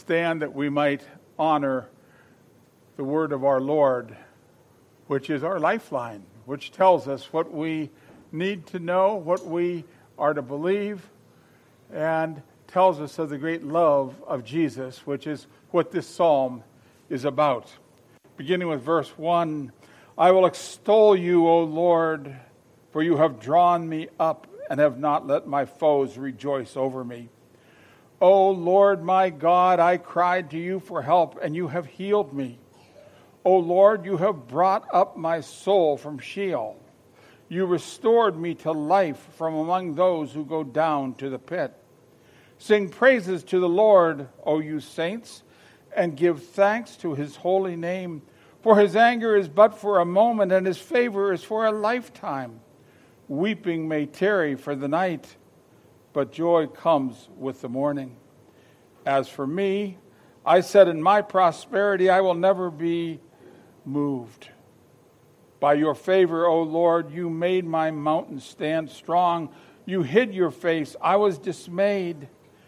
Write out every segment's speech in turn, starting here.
Stand that we might honor the word of our Lord, which is our lifeline, which tells us what we need to know, what we are to believe, and tells us of the great love of Jesus, which is what this psalm is about. Beginning with verse 1, I will extol you, O Lord, for you have drawn me up and have not let my foes rejoice over me. O Lord my God, I cried to you for help, and you have healed me. O Lord, you have brought up my soul from Sheol. You restored me to life from among those who go down to the pit. Sing praises to the Lord, O you saints, and give thanks to his holy name. For his anger is but for a moment, and his favor is for a lifetime. Weeping may tarry for the night, but joy comes with the morning. As for me, I said in my prosperity, I will never be moved. By your favor, O Lord, you made my mountain stand strong. You hid your face. I was dismayed.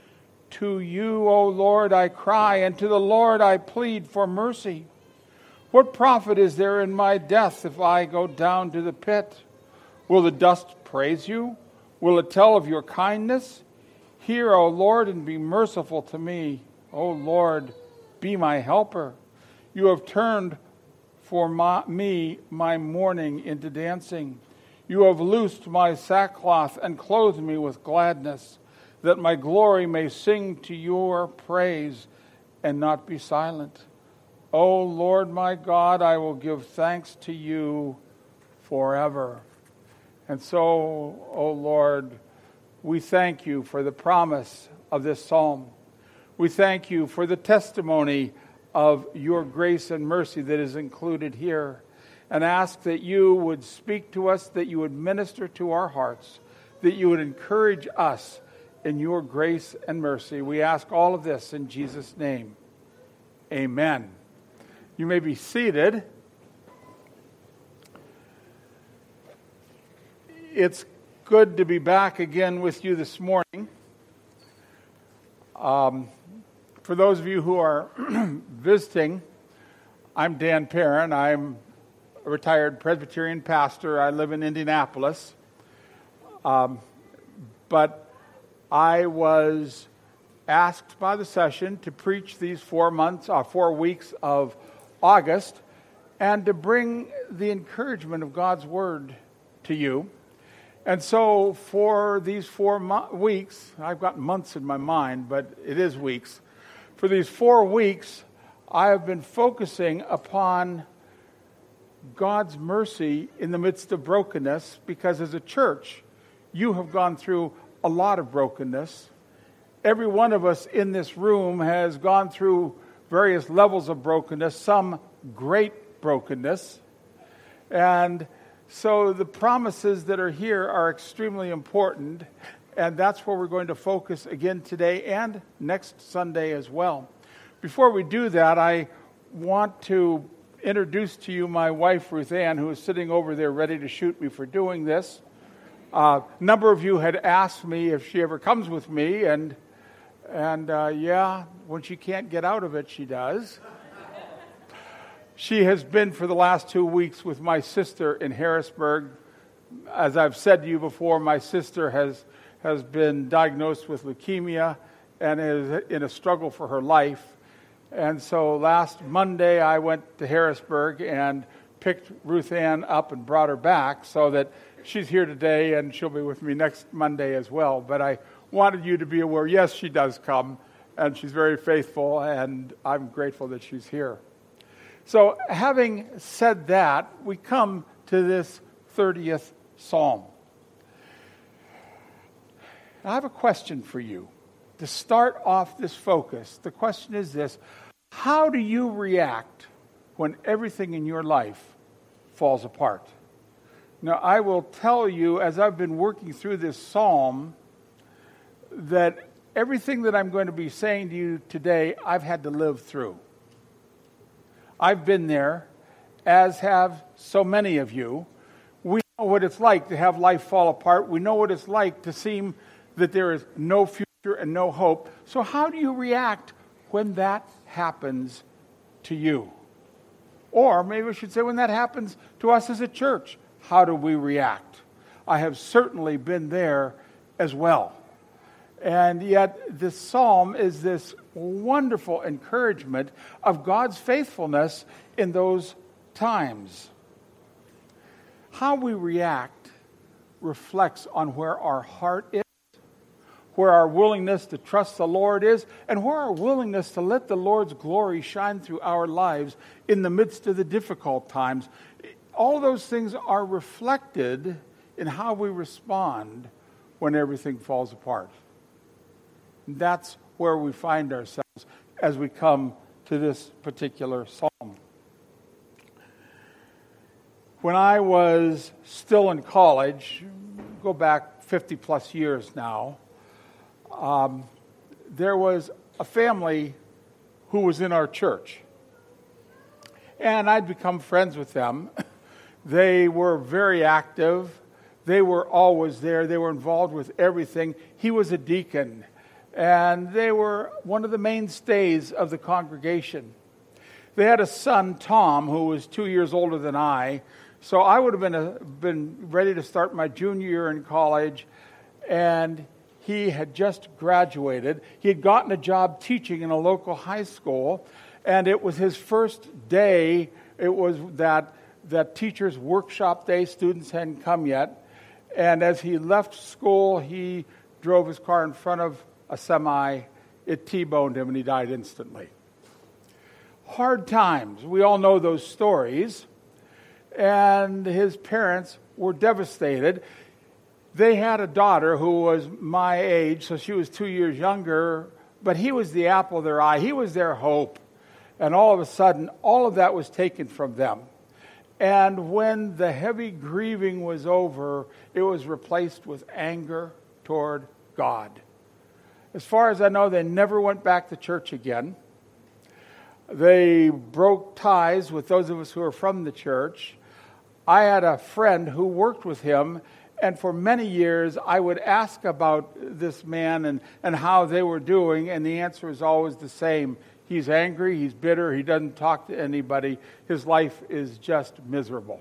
To you, O Lord, I cry, and to the Lord I plead for mercy. What profit is there in my death if I go down to the pit? Will the dust praise you? Will it tell of your kindness? Hear, O Lord, and be merciful to me. O Lord, be my helper. You have turned for me my mourning into dancing. You have loosed my sackcloth and clothed me with gladness, that my glory may sing to your praise and not be silent. O Lord my God, I will give thanks to you forever. And so, O Lord, we thank you for the promise of this psalm. We thank you for the testimony of your grace and mercy that is included here, and ask that you would speak to us, that you would minister to our hearts, that you would encourage us in your grace and mercy. We ask all of this in Jesus' name. Amen. You may be seated. It's good to be back again with you this morning. For those of you who are visiting, I'm Dan Perrin. I'm a retired Presbyterian pastor. I live in Indianapolis. But I was asked by the session to preach these 4 weeks of August, and to bring the encouragement of God's Word to you. And so for these 4 weeks, I've got months in my mind, but it is weeks. For these 4 weeks, I have been focusing upon God's mercy in the midst of brokenness, because as a church, you have gone through a lot of brokenness. Every one of us in this room has gone through various levels of brokenness, some great brokenness. And so the promises that are here are extremely important, and that's where we're going to focus again today and next Sunday as well. Before we do that, I want to introduce to you my wife, Ruth Ann, who is sitting over there ready to shoot me for doing this. A number of you had asked me if she ever comes with me, and yeah, when she can't get out of it, she does. She has been for the last 2 weeks with my sister in Harrisburg. As I've said to you before, my sister has been diagnosed with leukemia and is in a struggle for her life. And so last Monday I went to Harrisburg and picked Ruth Ann up and brought her back, so that she's here today and she'll be with me next Monday as well. But I wanted you to be aware, yes, she does come, and she's very faithful, and I'm grateful that she's here. So having said that, we come to this 30th Psalm. I have a question for you to start off this focus. The question is this: how do you react when everything in your life falls apart? Now, I will tell you, as I've been working through this psalm, that everything that I'm going to be saying to you today, I've had to live through. I've been there, as have so many of you. We know what it's like to have life fall apart. We know what it's like to seem that there is no future and no hope. So how do you react when that happens to you. Or maybe we should say when that happens to us as a church, how do we react? I have certainly been there as well. And yet this psalm is this wonderful encouragement of God's faithfulness in those times. How we react reflects on where our heart is, where our willingness to trust the Lord is, and where our willingness to let the Lord's glory shine through our lives in the midst of the difficult times. All those things are reflected in how we respond when everything falls apart. That's where we find ourselves as we come to this particular psalm. When I was still in college, go back 50 plus years now, there was a family who was in our church. And I'd become friends with them. They were very active. They were always there. They were involved with everything. He was a deacon. And they were one of the mainstays of the congregation. They had a son, Tom, who was 2 years older than I. So I would have been ready to start my junior year in college. And he had just graduated. He had gotten a job teaching in a local high school. And it was his first day. It was that teacher's workshop day. Students hadn't come yet. And as he left school, he drove his car in front of a semi. It T-boned him and he died instantly. Hard times. We all know those stories. And his parents were devastated. They had a daughter who was my age, so she was 2 years younger, but he was the apple of their eye. He was their hope. And all of a sudden, all of that was taken from them. And when the heavy grieving was over, it was replaced with anger toward God. As far as I know, they never went back to church again. They broke ties with those of us who were from the church. I had a friend who worked with him, and for many years I would ask about this man and how they were doing, and the answer is always the same. He's angry, he's bitter, he doesn't talk to anybody. His life is just miserable.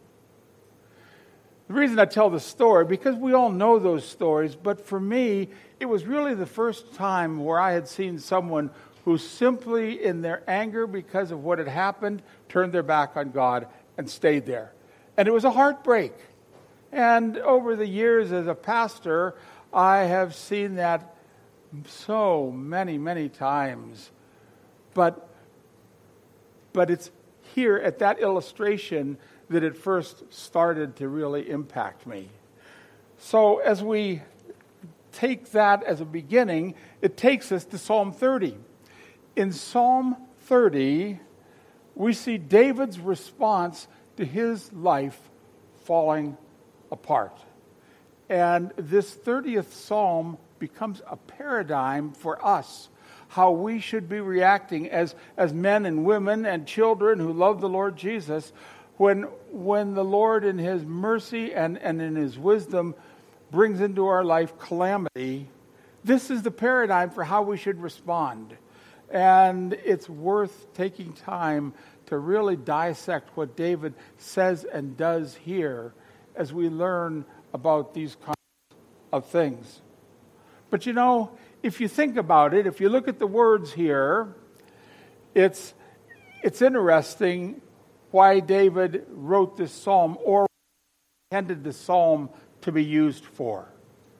The reason I tell the story, because we all know those stories, but for me, it was really the first time where I had seen someone who simply, in their anger because of what had happened, turned their back on God and stayed there. And it was a heartbreak. And over the years as a pastor, I have seen that so many, many times. But it's here at that illustration that it first started to really impact me. So as we take that as a beginning, it takes us to Psalm 30. In Psalm 30, we see David's response to his life falling apart. And this 30th Psalm becomes a paradigm for us, how we should be reacting as men and women and children who love the Lord Jesus when the Lord in his mercy and in his wisdom brings into our life calamity. This is the paradigm for how we should respond. And it's worth taking time to really dissect what David says and does here as we learn about these kinds of things. But you know, if you think about it, if you look at the words here, it's interesting why David wrote this psalm or intended the psalm to be used for.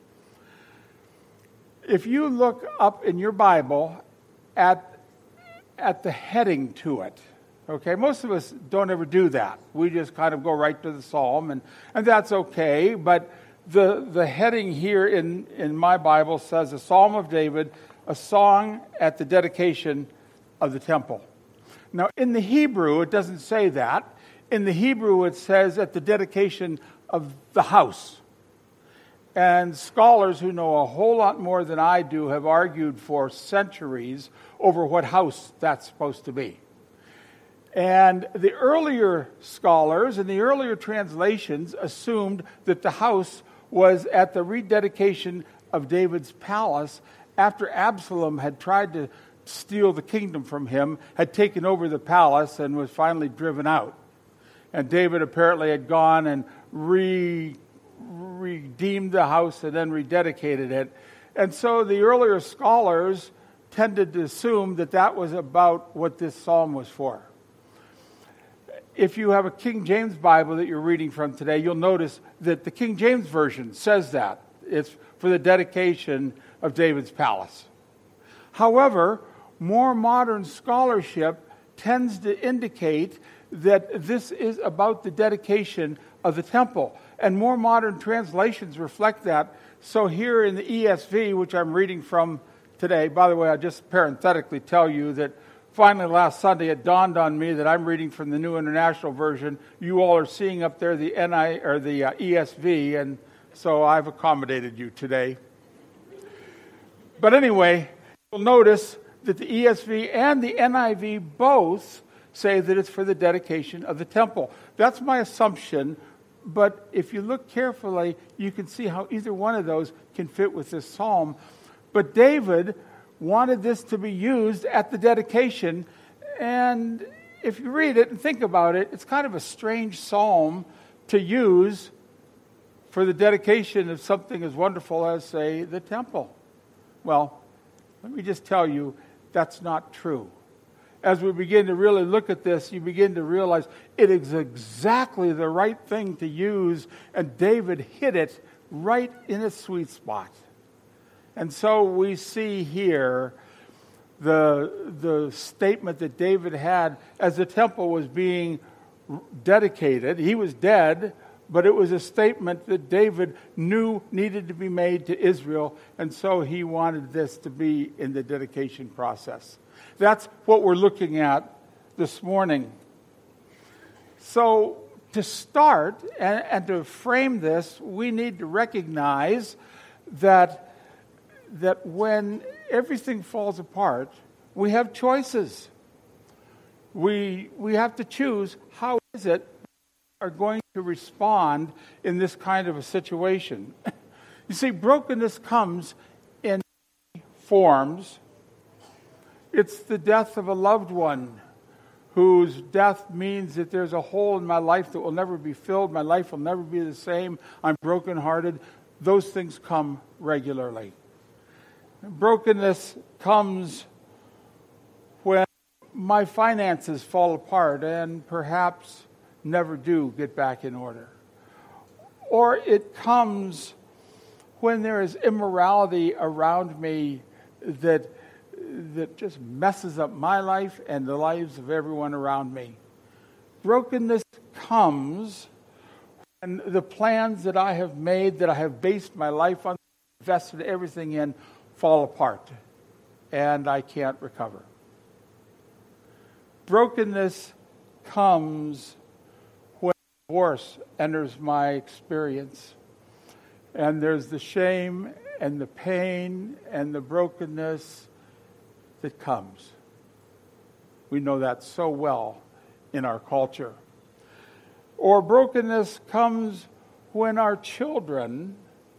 If you look up in your Bible at the heading to it, okay, most of us don't ever do that. We just kind of go right to the psalm, and that's okay, but the heading here in my Bible says a Psalm of David, a song at the dedication of the temple. Now, in the Hebrew, it doesn't say that. In the Hebrew, it says at the dedication of the house. And scholars who know a whole lot more than I do have argued for centuries over what house that's supposed to be. And the earlier scholars and the earlier translations assumed that the house was at the rededication of David's palace after Absalom had tried steal the kingdom from him, had taken over the palace and was finally driven out. And David apparently had gone and redeemed the house and then rededicated it. And so the earlier scholars tended to assume that that was about what this psalm was for. If you have a King James Bible that you're reading from today, you'll notice that the King James Version says that. It's for the dedication of David's palace. However, more modern scholarship tends to indicate that this is about the dedication of the temple. And more modern translations reflect that. So here in the ESV, which I'm reading from today, by the way, I just parenthetically tell you that finally last Sunday it dawned on me that I'm reading from the New International Version. You all are seeing up there the ESV, and so I've accommodated you today. But anyway, you'll notice that the ESV and the NIV both say that it's for the dedication of the temple. That's my assumption, but if you look carefully, you can see how either one of those can fit with this psalm. But David wanted this to be used at the dedication, and if you read it and think about it, it's kind of a strange psalm to use for the dedication of something as wonderful as, say, the temple. Well, let me just tell you, that's not true. As we begin to really look at this, you begin to realize it is exactly the right thing to use, and David hit it right in its sweet spot. And so we see here the statement that David had as the temple was being dedicated. He was dead, but it was a statement that David knew needed to be made to Israel, and so he wanted this to be in the dedication process. That's what we're looking at this morning. So to start and to frame this, we need to recognize that when everything falls apart, we have choices. We have to choose how is it we are going to respond in this kind of a situation. You see, brokenness comes in forms. It's the death of a loved one whose death means that there's a hole in my life that will never be filled. My life will never be the same. I'm brokenhearted. Those things come regularly. Brokenness comes when my finances fall apart and perhaps never do get back in order. Or it comes when there is immorality around me that just messes up my life and the lives of everyone around me. Brokenness comes when the plans that I have made, that I have based my life on, invested everything in, fall apart, and I can't recover. Brokenness comes when divorce enters my experience, and there's the shame and the pain and the brokenness that comes. We know that so well in our culture. Or brokenness comes when our children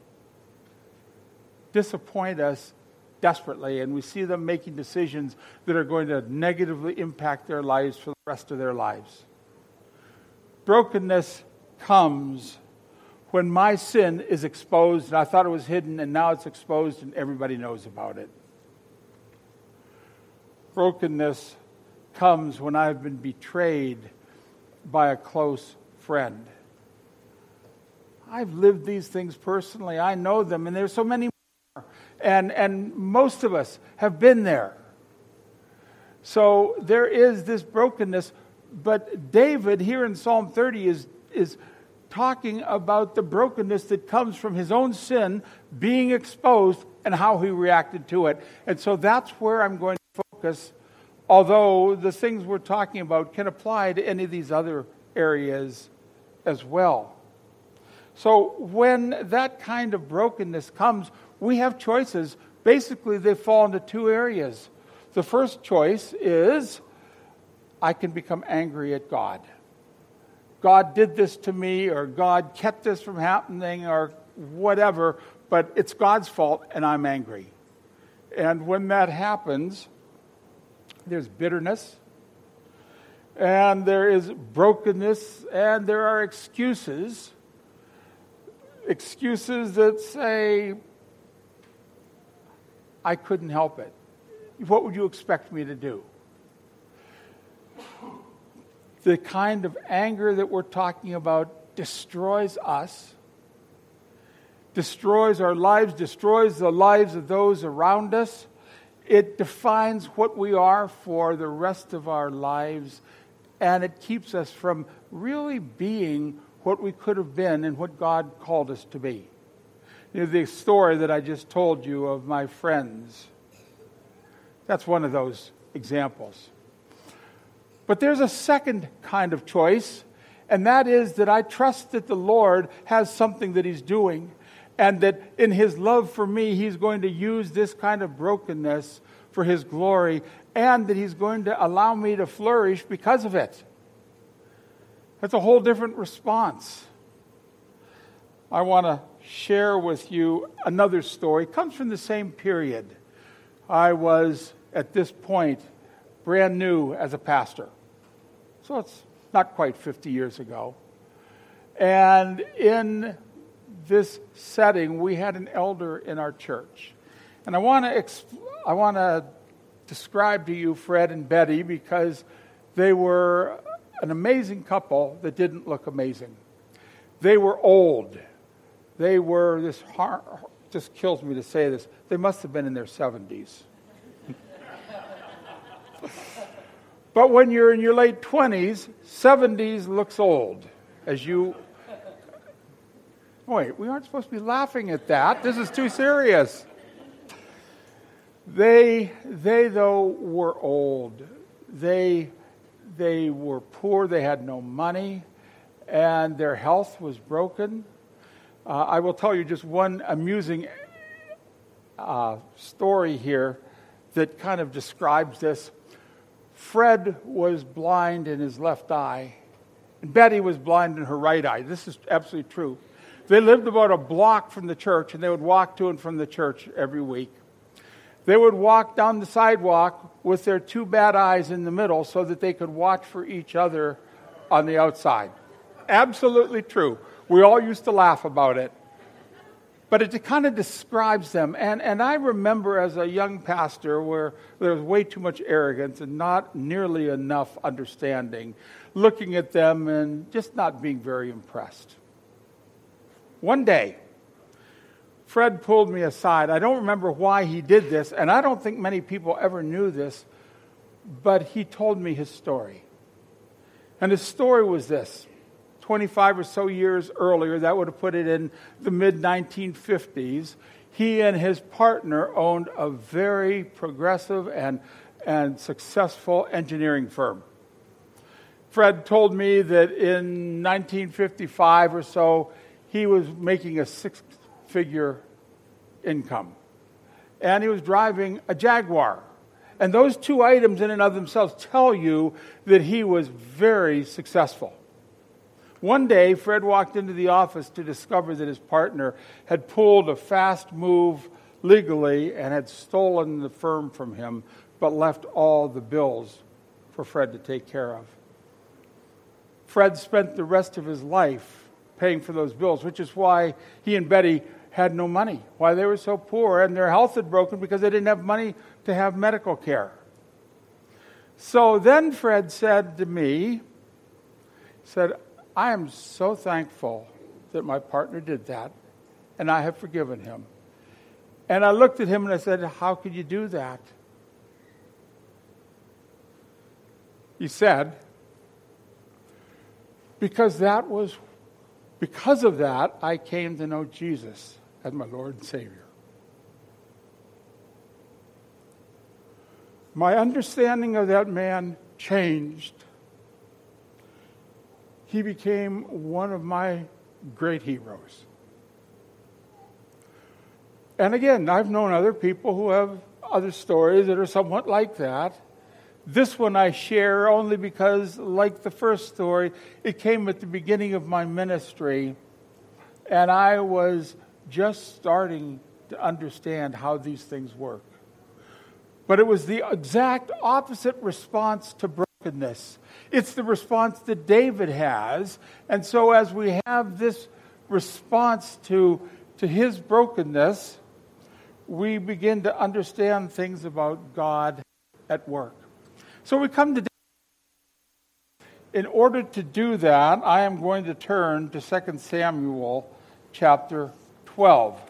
disappoint us desperately, and we see them making decisions that are going to negatively impact their lives for the rest of their lives. Brokenness comes when my sin is exposed, and I thought it was hidden, and now it's exposed, and everybody knows about it. Brokenness comes when I've been betrayed by a close friend. I've lived these things personally. I know them, and there's so many more. And most of us have been there. So there is this brokenness, but David here in Psalm 30 is talking about the brokenness that comes from his own sin being exposed and how he reacted to it. And so that's where I'm going to focus, although the things we're talking about can apply to any of these other areas as well. So when that kind of brokenness comes, we have choices. Basically, they fall into two areas. The first choice is I can become angry at God. God did this to me, or God kept this from happening, or whatever, but it's God's fault and I'm angry. And when that happens, There's bitterness, and there is brokenness, and there are excuses. Excuses that say, I couldn't help it. What would you expect me to do? The kind of anger that we're talking about destroys us, destroys our lives, destroys the lives of those around us. It defines what we are for the rest of our lives, and it keeps us from really being what we could have been and what God called us to be. You know, the story that I just told you of my friends, that's one of those examples. But there's a second kind of choice, and that is that I trust that the Lord has something that He's doing, and that in His love for me, He's going to use this kind of brokenness for His glory, and that He's going to allow me to flourish because of it. That's a whole different response. I want to share with you another story. It comes from the same period. I was, at this point, brand new as a pastor. So it's not quite 50 years ago. And in this setting, we had an elder in our church. And I want to describe to you Fred and Betty, because they were an amazing couple that didn't look amazing. They were old. They were, just kills me to say this, they must have been in their 70s. But when you're in your late 20s, 70s looks old. Wait, we aren't supposed to be laughing at that. This is too serious. They though were old. They were poor. They had no money, and their health was broken. I will tell you just one amusing story here that kind of describes this. Fred was blind in his left eye, and Betty was blind in her right eye. This is absolutely true. They lived about a block from the church, and they would walk to and from the church every week. They would walk down the sidewalk with their two bad eyes in the middle so that they could watch for each other on the outside. Absolutely true. We all used to laugh about it. But it kind of describes them. And I remember as a young pastor where there was way too much arrogance and not nearly enough understanding, looking at them and just not being very impressed. One day, Fred pulled me aside. I don't remember why he did this, and I don't think many people ever knew this, but he told me his story. And his story was this. 25 or so years earlier, that would have put it in the mid-1950s, he and his partner owned a very progressive and successful engineering firm. Fred told me that in 1955 or so, he was making a six-figure income. And he was driving a Jaguar. And those two items in and of themselves tell you that he was very successful. One day, Fred walked into the office to discover that his partner had pulled a fast move legally and had stolen the firm from him, but left all the bills for Fred to take care of. Fred spent the rest of his life paying for those bills, which is why he and Betty had no money, why they were so poor, and their health had broken because they didn't have money to have medical care. So then Fred said to me, I am so thankful that my partner did that, and I have forgiven him. And I looked at him and I said, how could you do that? He said, because of that, I came to know Jesus as my Lord and Savior. My understanding of that man changed. He became one of my great heroes. And again, I've known other people who have other stories that are somewhat like that. This one I share only because, like the first story, it came at the beginning of my ministry, and I was just starting to understand how these things work. But it was the exact opposite response to brokenness. It's the response that David has. And so as we have this response to his brokenness, we begin to understand things about God at work. So we come to David. In order to do that, I am going to turn to 2 Samuel chapter 12.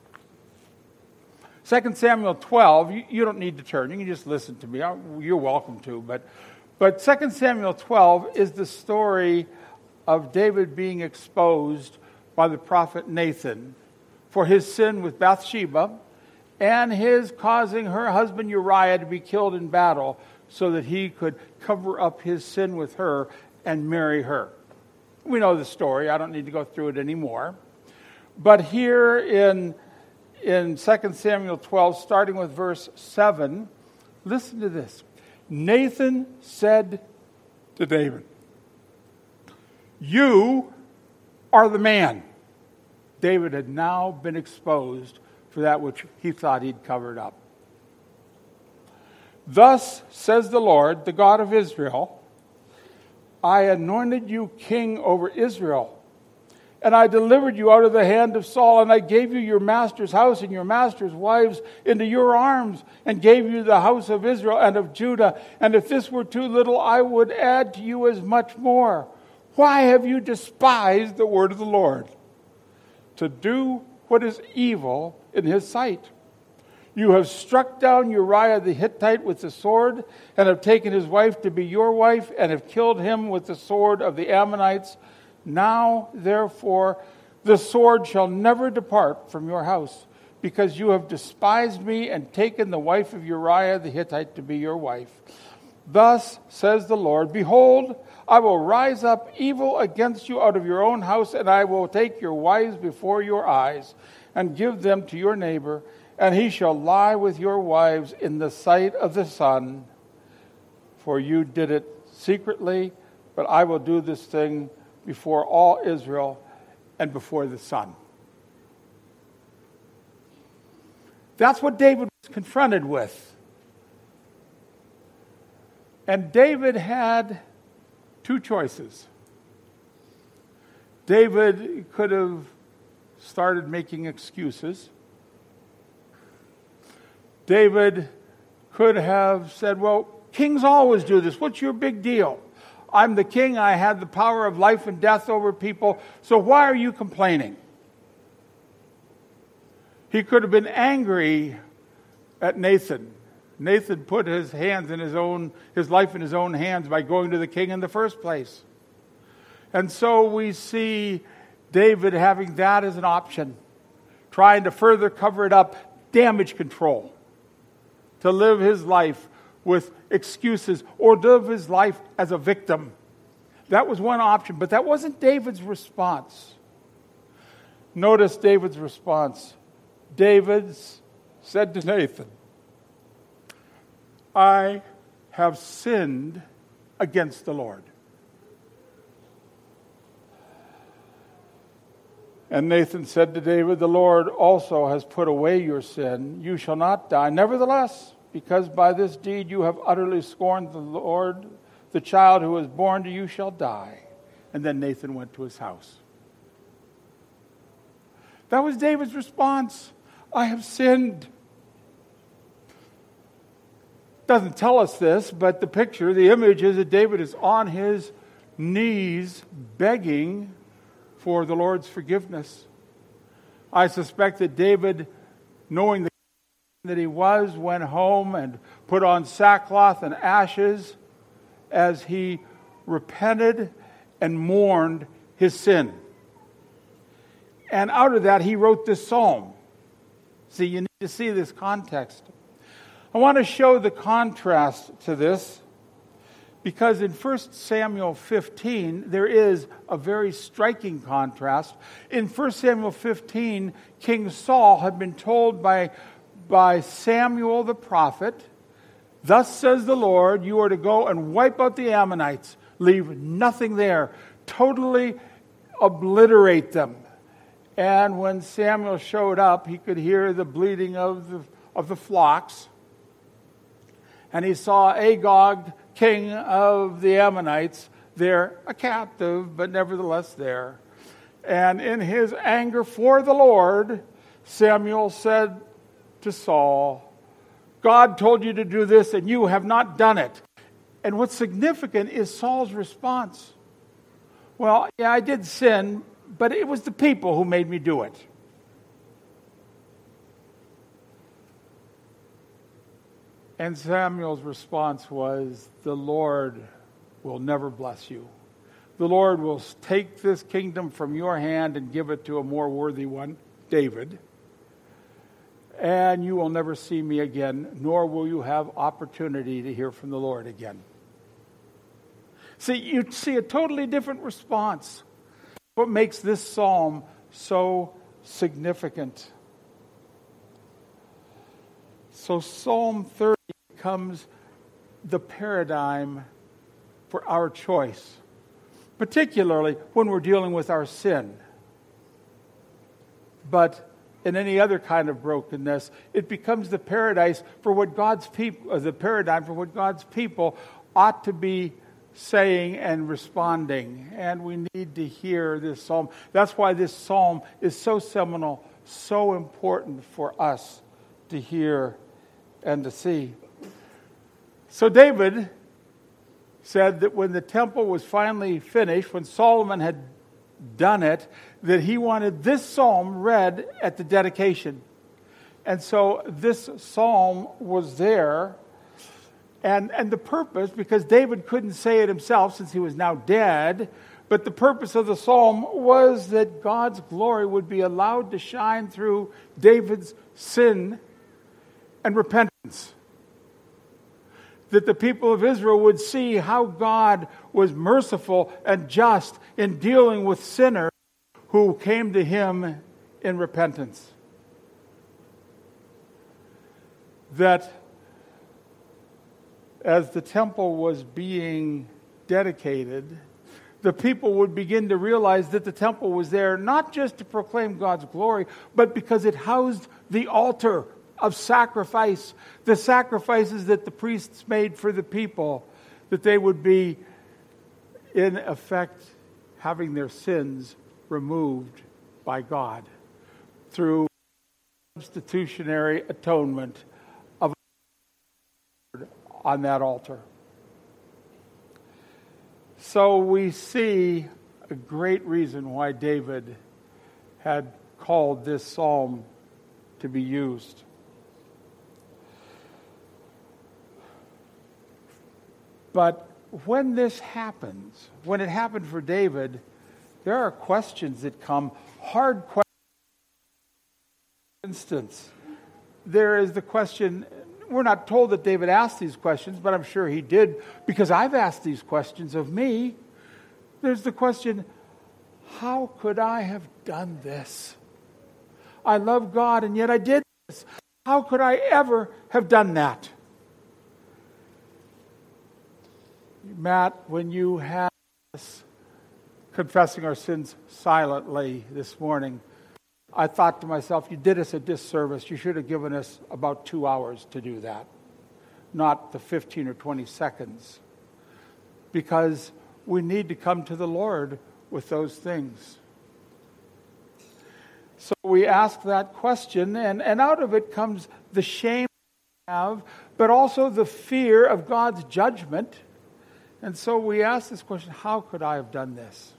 2 Samuel 12, you don't need to turn. You can just listen to me. You're welcome to. But 2 Samuel 12 is the story of David being exposed by the prophet Nathan for his sin with Bathsheba and his causing her husband Uriah to be killed in battle so that he could cover up his sin with her and marry her. We know the story. I don't need to go through it anymore. But here in 2 Samuel 12, starting with verse 7, listen to this. Nathan said to David, "You are the man." David had now been exposed for that which he thought he'd covered up. "Thus says the Lord, the God of Israel, I anointed you king over Israel, and I delivered you out of the hand of Saul, and I gave you your master's house and your master's wives into your arms, and gave you the house of Israel and of Judah. And if this were too little, I would add to you as much more. Why have you despised the word of the Lord, to do what is evil in his sight? You have struck down Uriah the Hittite with the sword, and have taken his wife to be your wife, and have killed him with the sword of the Ammonites. Now, therefore, the sword shall never depart from your house, because you have despised me and taken the wife of Uriah the Hittite to be your wife. Thus says the Lord, behold, I will rise up evil against you out of your own house, and I will take your wives before your eyes, and give them to your neighbor, and he shall lie with your wives in the sight of the sun. For you did it secretly, but I will do this thing before all Israel and before the sun." That's what David was confronted with. And David had two choices. David could have started making excuses. David could have said, well, kings always do this. What's your big deal? I'm the king. I had the power of life and death over people. So why are you complaining? He could have been angry at Nathan. Nathan put his life in his own hands by going to the king in the first place. And so we see David having that as an option, trying to further cover it up, damage control, to live his life with excuses or live his life as a victim. That was one option, but that wasn't David's response. Notice David's response. David said to Nathan, I have sinned against the Lord. And Nathan said to David, the Lord also has put away your sin. You shall not die. Nevertheless, because by this deed you have utterly scorned the Lord, the child who was born to you shall die. And then Nathan went to his house. That was David's response. I have sinned. Doesn't tell us this, but the picture, the image is that David is on his knees begging for the Lord's forgiveness. I suspect that David, knowing that he was, went home and put on sackcloth and ashes as he repented and mourned his sin. And out of that, he wrote this psalm. See, you need to see this context. I want to show the contrast to this because in 1 Samuel 15, there is a very striking contrast. In 1 Samuel 15, King Saul had been told by Samuel the prophet, thus says the Lord, you are to go and wipe out the Ammonites, leave nothing there, totally obliterate them. And when Samuel showed up, he could hear the bleating of the flocks. and he saw Agag, king of the Ammonites, there, a captive, but nevertheless there. And in his anger for the Lord, Samuel said to Saul, God told you to do this, and you have not done it. And what's significant is Saul's response. Well, yeah, I did sin, but it was the people who made me do it. And Samuel's response was, the Lord will never bless you. The Lord will take this kingdom from your hand and give it to a more worthy one, David. And you will never see me again, nor will you have opportunity to hear from the Lord again. See, you see a totally different response. What makes this psalm so significant? So Psalm 30 becomes the paradigm for our choice, particularly when we're dealing with our sin. But in any other kind of brokenness, it becomes the paradise for what God's people, the paradigm for what God's people ought to be saying and responding. And we need to hear this psalm. That's why this psalm is so seminal, so important for us to hear and to see. So David said that when the temple was finally finished, when Solomon had done it, that he wanted this psalm read at the dedication. And so this psalm was there. And the purpose, because David couldn't say it himself since he was now dead, but the purpose of the psalm was that God's glory would be allowed to shine through David's sin and repentance. That the people of Israel would see how God was merciful and just in dealing with sinners who came to him in repentance. That as the temple was being dedicated, the people would begin to realize that the temple was there not just to proclaim God's glory, but because it housed the altar of sacrifice, the sacrifices that the priests made for the people, that they would be, in effect, having their sins removed by God through substitutionary atonement of on that altar. So we see a great reason why David had called this psalm to be used. But when this happens, when it happened for David, there are questions that come, hard questions. For instance, there is the question, we're not told that David asked these questions, but I'm sure he did, because I've asked these questions of me. There's the question, how could I have done this? I love God, and yet I did this. How could I ever have done that? Matt, when you had us confessing our sins silently this morning, I thought to myself, you did us a disservice. You should have given us about 2 hours to do that, not the 15 or 20 seconds. Because we need to come to the Lord with those things. So we ask that question, and out of it comes the shame we have, but also the fear of God's judgment. And so we ask this question, how could I have done this?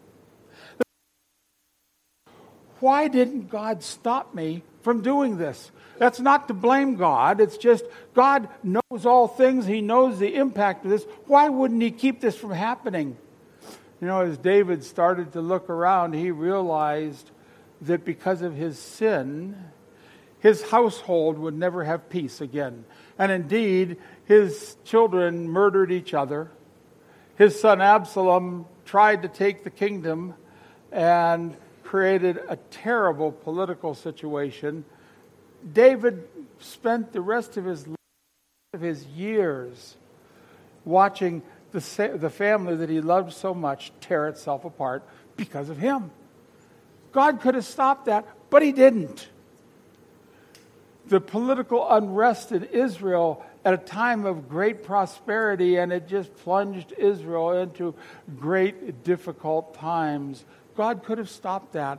Why didn't God stop me from doing this? That's not to blame God. It's just God knows all things. He knows the impact of this. Why wouldn't he keep this from happening? You know, as David started to look around, he realized that because of his sin, his household would never have peace again. And indeed, his children murdered each other. His son Absalom tried to take the kingdom and created a terrible political situation. David spent the rest of his years watching the family that he loved so much tear itself apart because of him. God could have stopped that, but he didn't. The political unrest in Israel at a time of great prosperity, and it just plunged Israel into great difficult times. God could have stopped that.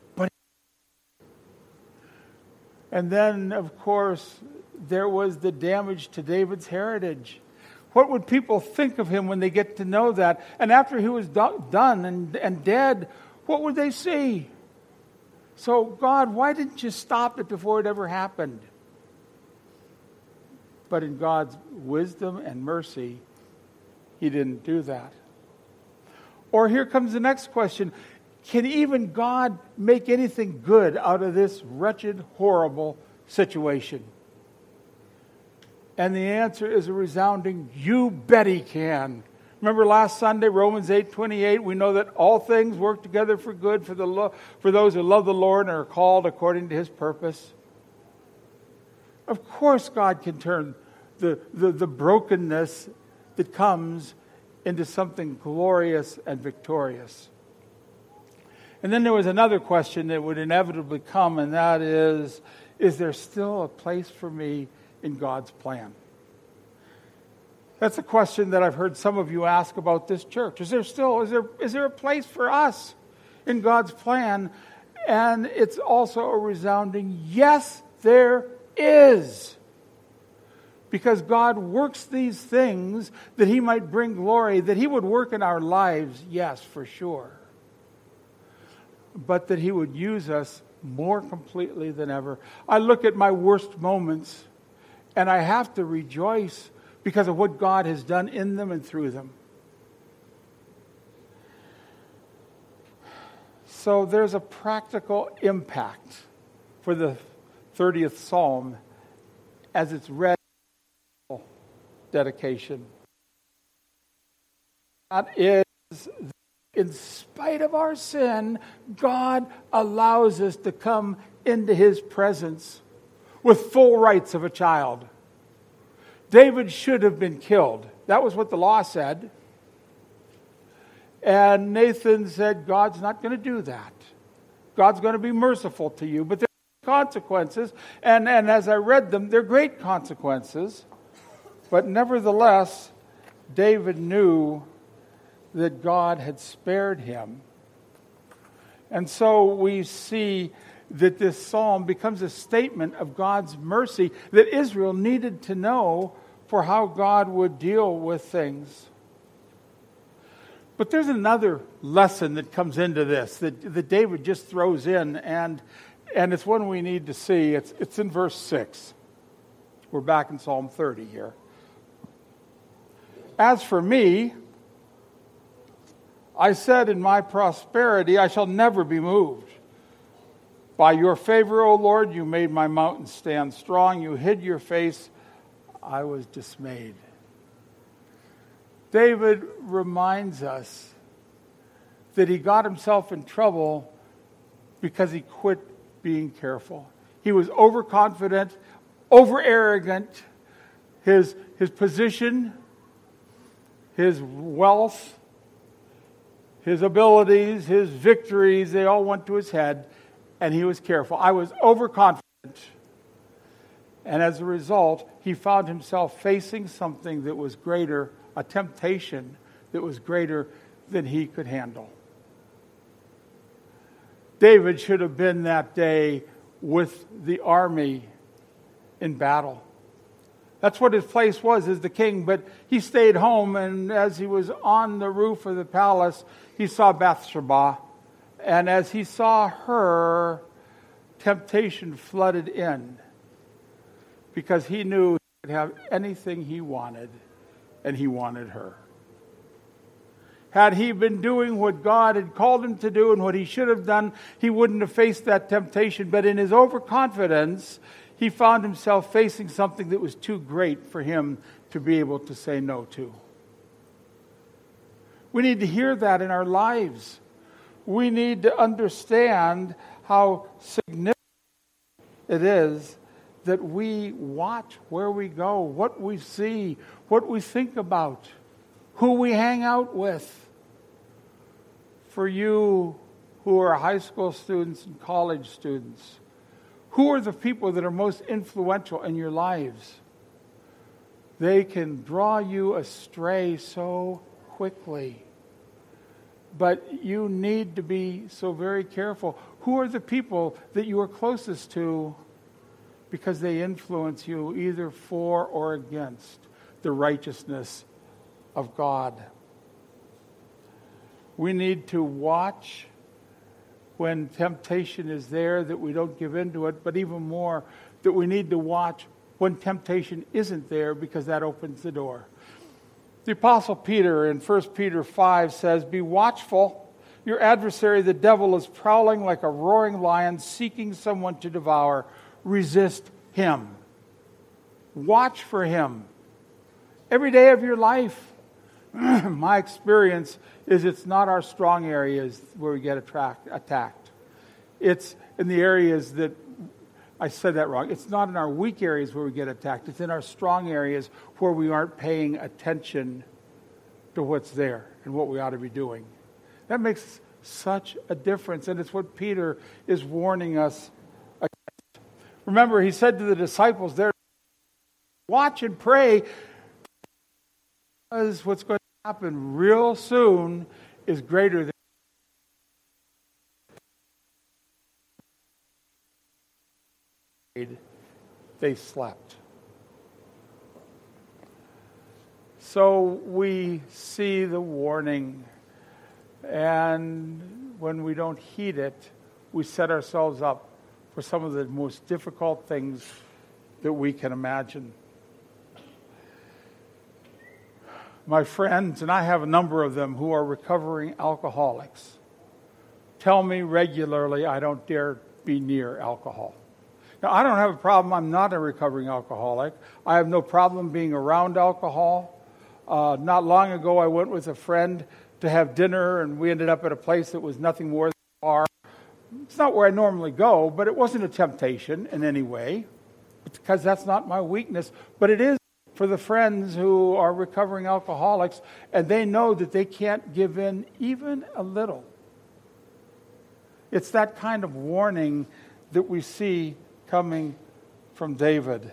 And then, of course, there was the damage to David's heritage. What would people think of him when they get to know that? And after he was done and dead, what would they see? So, God, why didn't you stop it before it ever happened? But in God's wisdom and mercy, he didn't do that. Or here comes the next question. Can even God make anything good out of this wretched, horrible situation? And the answer is a resounding, you bet he can. Remember last Sunday, Romans 8:28, we know that all things work together for good for those who love the Lord and are called according to his purpose. Of course God can turn the brokenness that comes into something glorious and victorious. And then there was another question that would inevitably come, and that is there still a place for me in God's plan? That's a question that I've heard some of you ask about this church. Is there a place for us in God's plan? And it's also a resounding yes, there is. Because God works these things that he might bring glory, that he would work in our lives, yes, for sure. But that he would use us more completely than ever. I look at my worst moments and I have to rejoice because of what God has done in them and through them. So there's a practical impact for the 30th Psalm as it's read in dedication. That is, in spite of our sin, God allows us to come into his presence with full rights of a child. David should have been killed. That was what the law said. And Nathan said, God's not going to do that. God's going to be merciful to you. But there are consequences. And as I read them, they're great consequences. But nevertheless, David knew that God had spared him. And so we see that this psalm becomes a statement of God's mercy that Israel needed to know for how God would deal with things. But there's another lesson that comes into this that David just throws in, and it's one we need to see. It's in verse 6. We're back in Psalm 30 here. As for me, I said in my prosperity, I shall never be moved. By your favor, O Lord, you made my mountain stand strong. You hid your face. I was dismayed. David reminds us that he got himself in trouble because he quit being careful. He was overconfident, over-arrogant. His position, his wealth, his abilities, his victories, they all went to his head, and he was careful. I was overconfident. And as a result, he found himself facing something that was greater, a temptation that was greater than he could handle. David should have been that day with the army in battle. That's what his place was as the king, but he stayed home, and as he was on the roof of the palace, he saw Bathsheba. And as he saw her, temptation flooded in because he knew he could have anything he wanted, and he wanted her. Had he been doing what God had called him to do and what he should have done, he wouldn't have faced that temptation. But in his overconfidence, he found himself facing something that was too great for him to be able to say no to. We need to hear that in our lives. We need to understand how significant it is that we watch where we go, what we see, what we think about, who we hang out with. For you who are high school students and college students, who are the people that are most influential in your lives? They can draw you astray so quickly. But you need to be so very careful. Who are the people that you are closest to? Because they influence you either for or against the righteousness of God. We need to watch when temptation is there, that we don't give in to it, but even more, that we need to watch when temptation isn't there, because that opens the door. The Apostle Peter in 1 Peter 5 says, "Be watchful. Your adversary, the devil, is prowling like a roaring lion, seeking someone to devour. Resist him." Watch for him. Every day of your life. My experience is it's not our strong areas where we get attacked. It's in the areas that, I said that wrong, it's not in our weak areas where we get attacked. It's in our strong areas where we aren't paying attention to what's there and what we ought to be doing. That makes such a difference, and it's what Peter is warning us against. Remember, he said to the disciples there, watch and pray, because what's going to happen real soon is greater than they slept. So we see the warning, and when we don't heed it, we set ourselves up for some of the most difficult things that we can imagine. My friends, and I have a number of them who are recovering alcoholics, tell me regularly I don't dare be near alcohol. Now, I don't have a problem. I'm not a recovering alcoholic. I have no problem being around alcohol. Not long ago, I went with a friend to have dinner, and we ended up at a place that was nothing more than a bar. It's not where I normally go, but it wasn't a temptation in any way, because that's not my weakness. But it is for the friends who are recovering alcoholics, and they know that they can't give in even a little. It's that kind of warning that we see coming from David.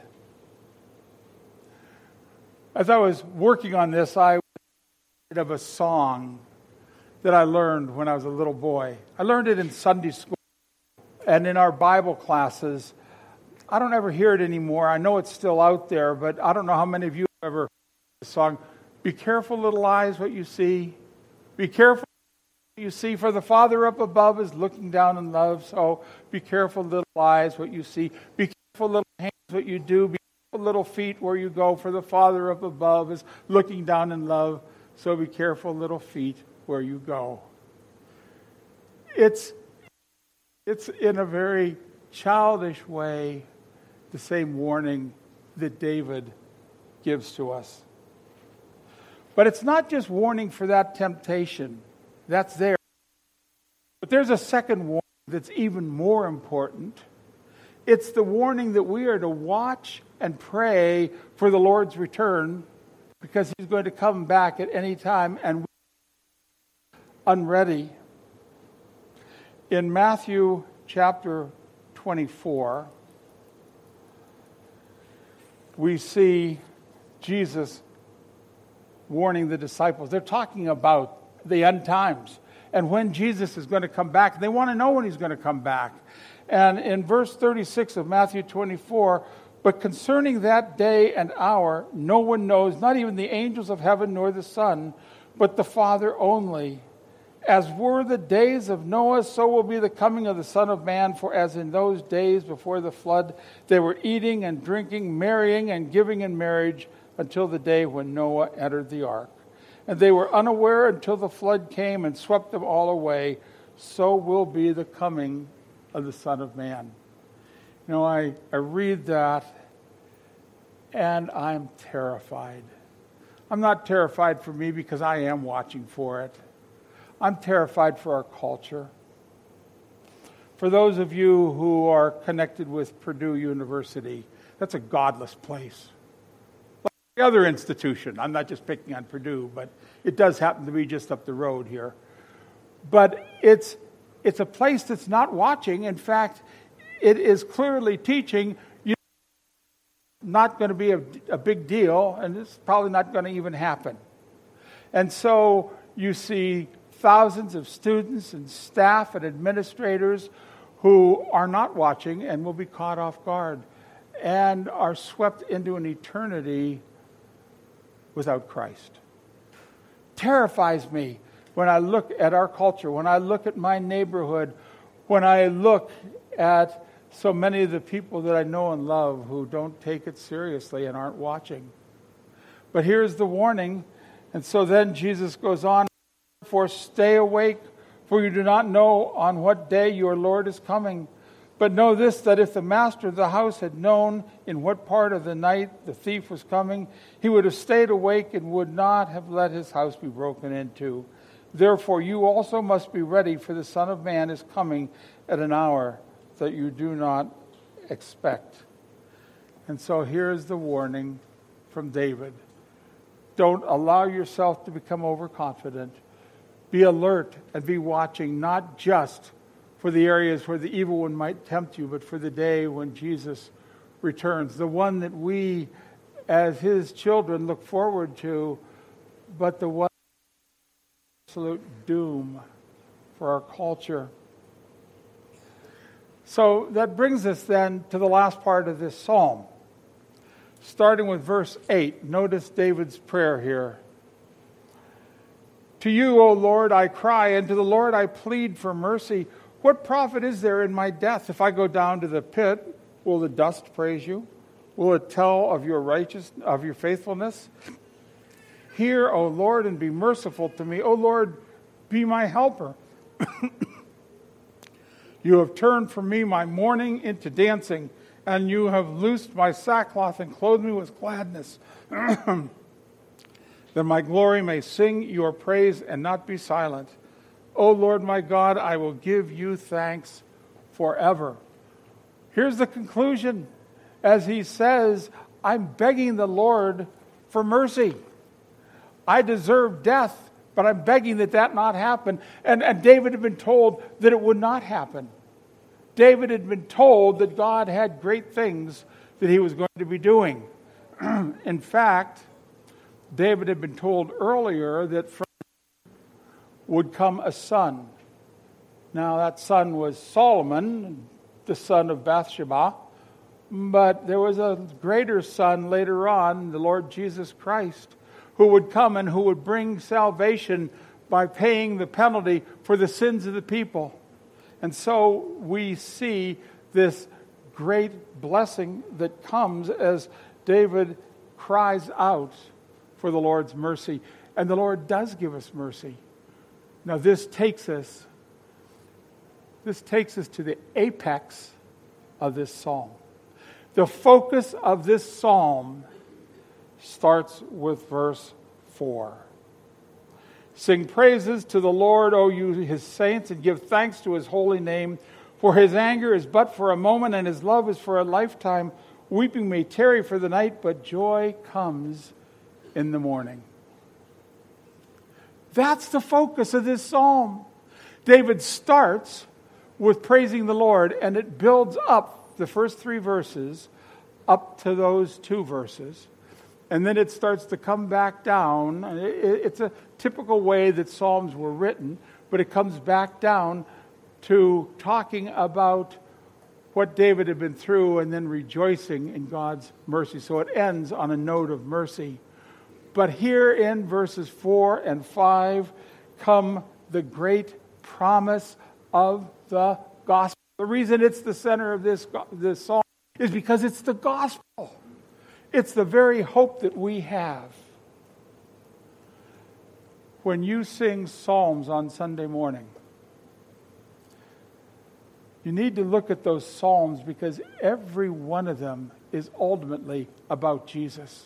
As I was working on this, I was reminded of a song that I learned when I was a little boy. I learned it in Sunday school and in our Bible classes. I don't ever hear it anymore. I know it's still out there, but I don't know how many of you have ever heard the song. Be careful, little eyes, what you see. Be careful what you see, for the Father up above is looking down in love. So be careful, little eyes, what you see. Be careful, little hands, what you do. Be careful, little feet, where you go, for the Father up above is looking down in love. So be careful, little feet, where you go. It's in a very childish way the same warning that David gives to us. But it's not just warning for that temptation. That's there. But there's a second warning that's even more important. It's the warning that we are to watch and pray for the Lord's return, because he's going to come back at any time, and we're unready. In Matthew chapter 24, we see Jesus warning the disciples. They're talking about the end times and when Jesus is going to come back. They want to know when he's going to come back. And in verse 36 of Matthew 24, but concerning that day and hour, no one knows, not even the angels of heaven nor the Son, but the Father only. As were the days of Noah, so will be the coming of the Son of Man. For as in those days before the flood, they were eating and drinking, marrying and giving in marriage, until the day when Noah entered the ark. And they were unaware until the flood came and swept them all away. So will be the coming of the Son of Man. You know, I read that, and I'm terrified. I'm not terrified for me, because I am watching for it. I'm terrified for our culture. For those of you who are connected with Purdue University, that's a godless place. Like the other institution, I'm not just picking on Purdue, but it does happen to be just up the road here. But it's a place that's not watching. In fact, it is clearly teaching you not going to be a big deal, and it's probably not going to even happen. And so you see thousands of students and staff and administrators who are not watching and will be caught off guard and are swept into an eternity without Christ. Terrifies me when I look at our culture, when I look at my neighborhood, when I look at so many of the people that I know and love who don't take it seriously and aren't watching. But here's the warning. And so then Jesus goes on, "Therefore stay awake, for you do not know on what day your Lord is coming. But know this, that if the master of the house had known in what part of the night the thief was coming, he would have stayed awake and would not have let his house be broken into. Therefore you also must be ready, for the Son of Man is coming at an hour that you do not expect." And so here's the warning from David. Don't allow yourself to become overconfident. Be alert and be watching, not just for the areas where the evil one might tempt you, but for the day when Jesus returns, the one that we as his children look forward to, but the one absolute doom for our culture. So that brings us then to the last part of this psalm. Starting with verse 8, notice David's prayer here. "To you, O Lord, I cry, and to the Lord I plead for mercy. What profit is there in my death? If I go down to the pit, will the dust praise you? Will it tell of your righteousness, of your faithfulness? Hear, O Lord, and be merciful to me. O Lord, be my helper. You have turned from me my mourning into dancing, and you have loosed my sackcloth and clothed me with gladness, that my glory may sing your praise and not be silent. O Lord my God, I will give you thanks forever." Here's the conclusion. As he says, I'm begging the Lord for mercy. I deserve death, but I'm begging that not happen. And David had been told that it would not happen. David had been told that God had great things that he was going to be doing. In fact, David had been told earlier that from him would come a son. Now that son was Solomon, the son of Bathsheba, but there was a greater son later on, the Lord Jesus Christ, who would come and who would bring salvation by paying the penalty for the sins of the people. And so we see this great blessing that comes as David cries out for the Lord's mercy. And the Lord does give us mercy. Now this takes us to the apex of this psalm. The focus of this psalm starts with verse 4. "Sing praises to the Lord, O you his saints, and give thanks to his holy name. For his anger is but for a moment, and his love is for a lifetime. Weeping may tarry for the night, but joy comes in the morning." That's the focus of this psalm. David starts with praising the Lord, and it builds up the first 3 verses up to those 2 verses. And then it starts to come back down. It's a typical way that Psalms were written, but it comes back down to talking about what David had been through and then rejoicing in God's mercy. So it ends on a note of mercy. But here in verses 4 and 5 come the great promise of the gospel. The reason it's the center of this psalm is because it's the gospel. It's the very hope that we have. When you sing psalms on Sunday morning, you need to look at those psalms because every one of them is ultimately about Jesus.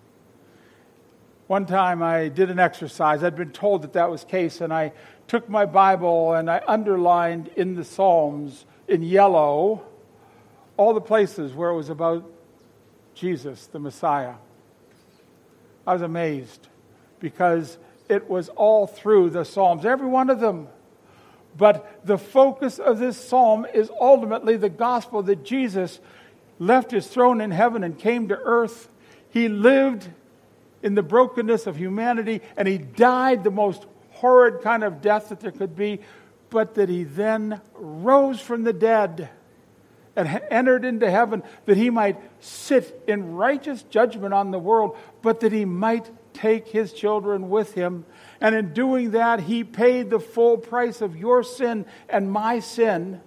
One time I did an exercise. I'd been told that was the case, and I took my Bible and I underlined in the Psalms in yellow all the places where it was about Jesus, the Messiah. I was amazed because it was all through the Psalms, every one of them. But the focus of this psalm is ultimately the gospel that Jesus left his throne in heaven and came to earth. He lived in the brokenness of humanity, and he died the most horrid kind of death that there could be, but that he then rose from the dead and entered into heaven, that he might sit in righteous judgment on the world, but that he might take his children with him. And in doing that, he paid the full price of your sin and my sin.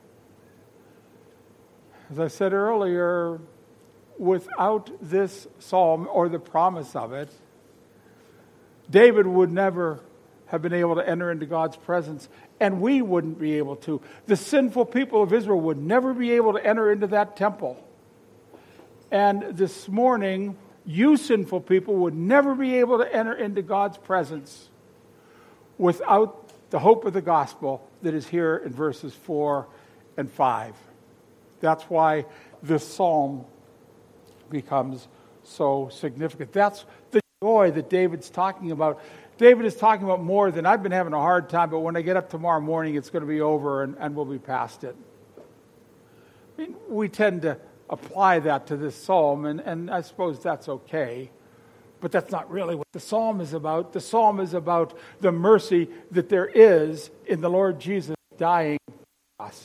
As I said earlier, without this psalm, or the promise of it, David would never have been able to enter into God's presence, and we wouldn't be able to. The sinful people of Israel would never be able to enter into that temple. And this morning, you sinful people would never be able to enter into God's presence without the hope of the gospel that is here in verses 4 and 5. That's why this psalm becomes so significant. That's the joy that David's talking about. David is talking about more than I've been having a hard time, but when I get up tomorrow morning, it's going to be over and we'll be past it. I mean, we tend to apply that to this psalm, and I suppose that's okay. But that's not really what the psalm is about. The psalm is about the mercy that there is in the Lord Jesus dying for us.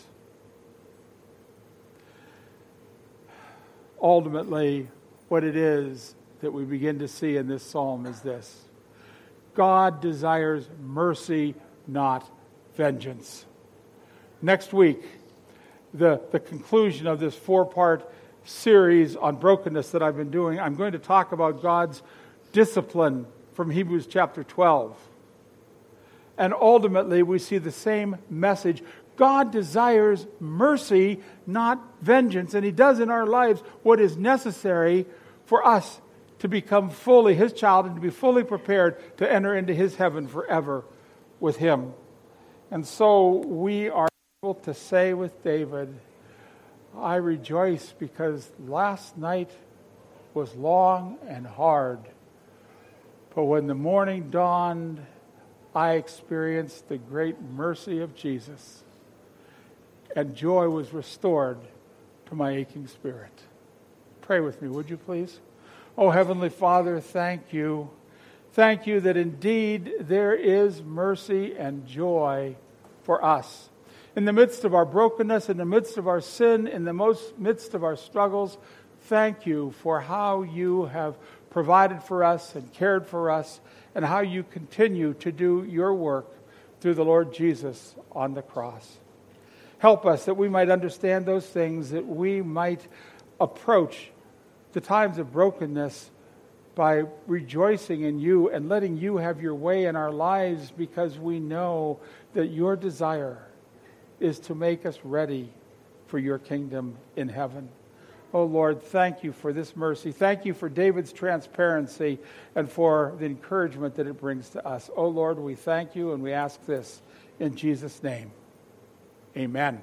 Ultimately, what it is that we begin to see in this psalm is this: God desires mercy, not vengeance. Next week, the conclusion of this 4-part series on brokenness that I've been doing, I'm going to talk about God's discipline from Hebrews chapter 12. And ultimately, we see the same message. God desires mercy, not vengeance. And he does in our lives what is necessary for us to become fully his child and to be fully prepared to enter into his heaven forever with him. And so we are able to say with David, I rejoice because last night was long and hard, but when the morning dawned, I experienced the great mercy of Jesus, and joy was restored to my aching spirit. Pray with me, would you please? Oh, Heavenly Father, thank you. Thank you that indeed there is mercy and joy for us. In the midst of our brokenness, in the midst of our sin, in the midst of our struggles, thank you for how you have provided for us and cared for us, and how you continue to do your work through the Lord Jesus on the cross. Help us that we might understand those things, that we might approach the times of brokenness by rejoicing in you and letting you have your way in our lives, because we know that your desire is to make us ready for your kingdom in heaven. Oh Lord, thank you for this mercy. Thank you for David's transparency and for the encouragement that it brings to us. Oh Lord, we thank you and we ask this in Jesus' name. Amen.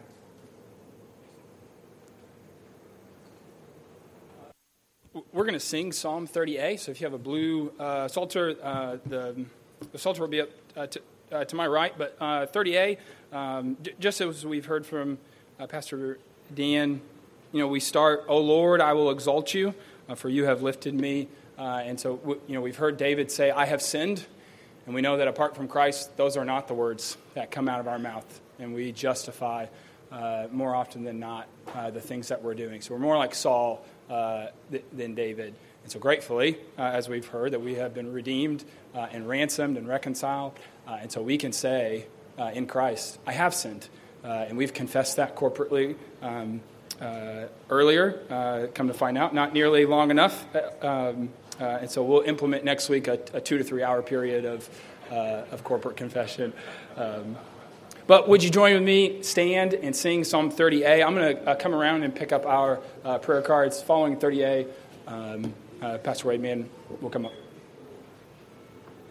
We're going to sing Psalm 30A. So if you have a blue Psalter, the Psalter will be up to my right. But 30A, just as we've heard from Pastor Dan, we start, O Lord, I will exalt you, for you have lifted me. And so, we've heard David say, I have sinned. And we know that apart from Christ, those are not the words that come out of our mouth. And we justify more often than not the things that we're doing. So we're more like Saul than David. And so gratefully, as we've heard, that we have been redeemed and ransomed and reconciled. And so we can say in Christ, I have sinned. And we've confessed that corporately earlier, come to find out, not nearly long enough. And so we'll implement next week a 2 to 3 hour period of corporate confession. But would you join with me, stand and sing Psalm 30A? I'm going to come around and pick up our prayer cards following 30A. Pastor Wade Mann will come up.